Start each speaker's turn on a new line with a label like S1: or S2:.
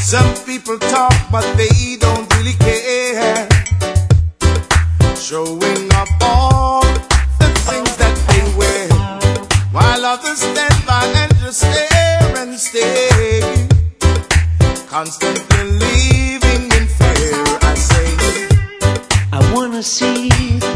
S1: Some people talk, but they don't really care. Showing up all the things that they wear, while others stand by and just stare and stare, constantly living in fear. I say,
S2: I wanna see